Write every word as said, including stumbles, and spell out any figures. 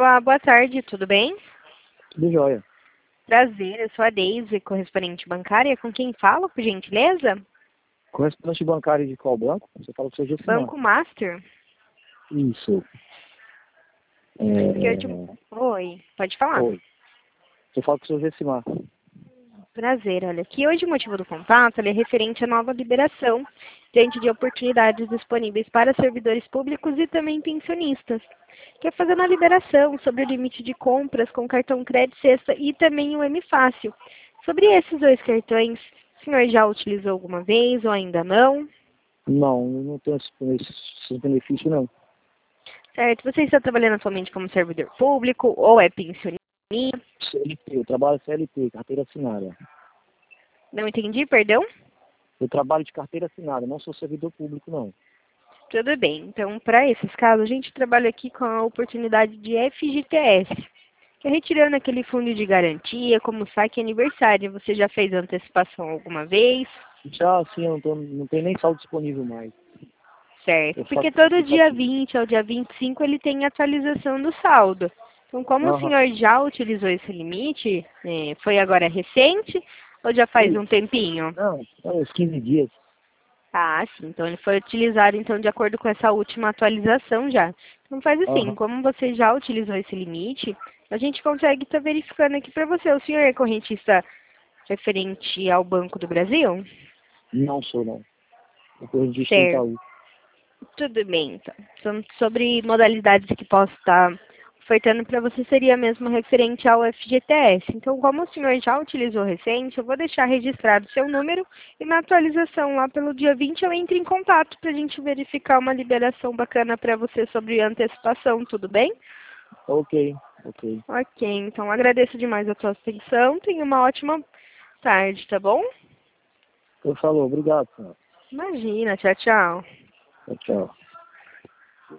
Olá, boa tarde, tudo bem? Tudo jóia. Prazer, eu sou a Deise, correspondente bancária. Com quem falo, por gentileza? Correspondente bancário de qual banco? Você fala com o seu Gessimar. Banco Master. Isso. Que eu te... É... Oi, pode falar. Oi. Você fala com o seu Gessimar. Prazer, olha, aqui hoje o motivo do contato ele é referente à nova liberação diante de oportunidades disponíveis para servidores públicos e também pensionistas, que é fazendo a liberação sobre o limite de compras com cartão crédito sexta e também o M Fácil. Sobre esses dois cartões, o senhor já utilizou alguma vez ou ainda não? Não, eu não tenho esse, esse, esse benefício, não. Certo, você está trabalhando atualmente como servidor público ou é pensionista? C L T, eu trabalho C L T, carteira assinada. Não entendi, perdão? Eu trabalho de carteira assinada, não sou servidor público, não. Tudo bem. Então, para esses casos, a gente trabalha aqui com a oportunidade de F G T S, que é retirando aquele fundo de garantia como saque aniversário. Você já fez antecipação alguma vez? Já assim, eu não, tô, não tem nem saldo disponível mais. Certo. Eu Porque faço todo dia aplicativo. vinte ao dia vinte e cinco ele tem atualização do saldo. Então, como o Aham. senhor já utilizou esse limite, eh, foi agora recente ou já faz Sim. um tempinho? Não, é uns quinze dias. Ah, sim. Então ele foi utilizado então de acordo com essa última atualização já. Então faz assim, Aham. como você já utilizou esse limite, a gente consegue estar verificando aqui para você. O senhor é correntista referente ao Banco do Brasil? Não sou, não. Eu tô registro do Certo. Itaú. Tudo bem, então. Então, sobre modalidades que posso estar ofertando para você seria mesmo referente ao F G T S. Então, como o senhor já utilizou recente, eu vou deixar registrado seu número e na atualização lá pelo dia vinte eu entro em contato para a gente verificar uma liberação bacana para você sobre antecipação, tudo bem? Ok, ok. Ok, então agradeço demais a sua atenção, tenha uma ótima tarde, tá bom? Eu falo, obrigado, senhor. Imagina, tchau, tchau. Tchau, tchau.